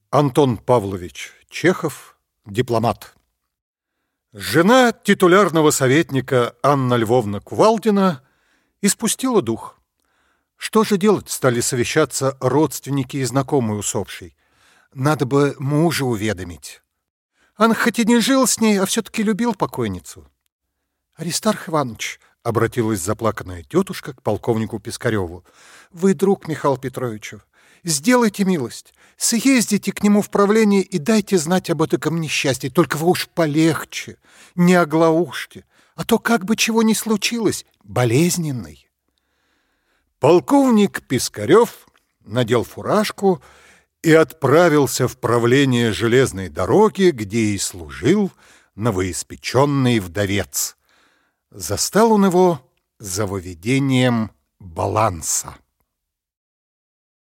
Антон Павлович Чехов, дипломат. Жена титулярного советника Анна Львовна Кувалдина испустила дух. Что же делать, стали совещаться родственники и знакомые усопшей. Надо бы мужа уведомить. Он хоть и не жил с ней, а все-таки любил покойницу. Аристарх Иванович, обратилась заплаканная тетушка к полковнику Пискареву, вы друг Михаила Петровича. Сделайте милость, съездите к нему в правление и дайте знать об этом несчастье. Только вы уж полегче, не оглаушьте, а то как бы чего ни случилось, болезненный. Полковник Пискарев надел фуражку и отправился в правление железной дороги, где и служил новоиспеченный вдовец. Застал он его за выведением баланса.